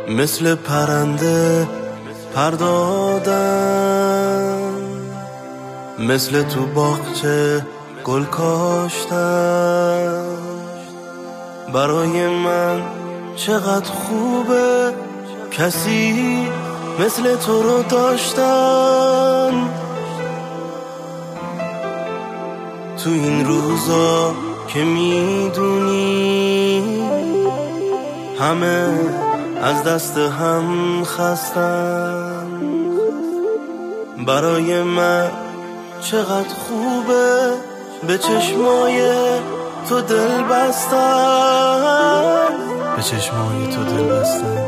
مثل پرنده پر دادم، مثل تو باغچه گل کاشتم. برای من چقدر خوبه کسی مثل تو رو داشتن. تو این روزا که میدونی همه از دست هم خستن، برای من چقدر خوبه به چشمای تو دل بستن، به چشمای تو دل بستن.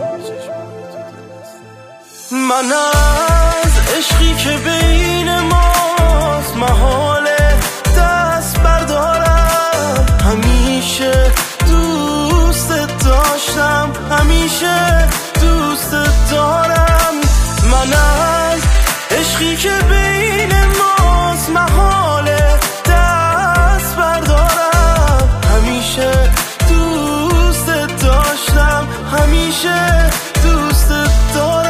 من از عشقی که بین ماست محاله دست بردارم. همیشه دوست داشتم، همیشه دوست دارم. من از عشقی که بین ماست محاله دست بردارم. همیشه دوست داشتم، همیشه دوست دارم.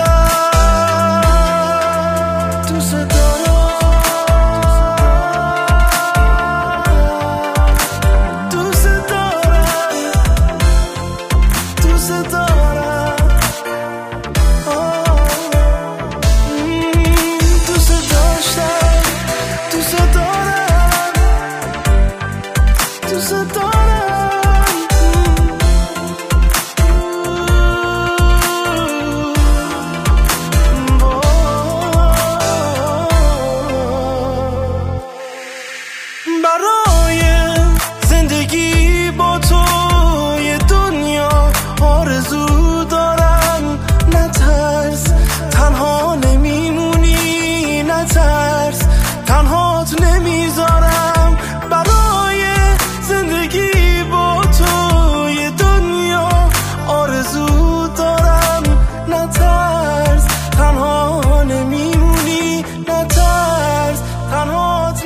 برای زندگی با تو یه دنیا آرزو دارم. نترس تنها نمیمونی، نترس تنهات نمیذارم. برای زندگی با تو یه دنیا آرزو دارم. نترس تنها نمیمونی، نترس تنهات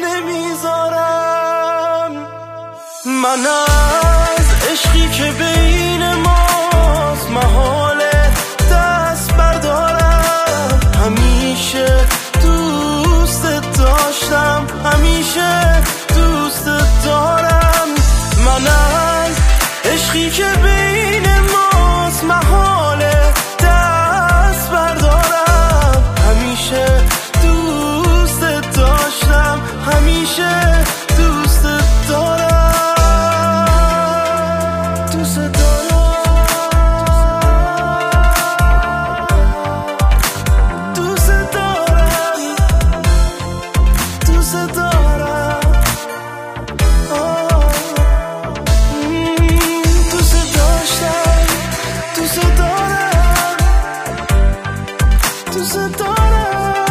نمیذارم. من از عشقی که بین ماست محاله دست بردارم. همیشه دوست داشتم، همیشه دوست دارم. من از عشقی که بین ماست محاله دست بردارم. همیشه دوست داشتم، همیشه دوست دارم. دوست دارم.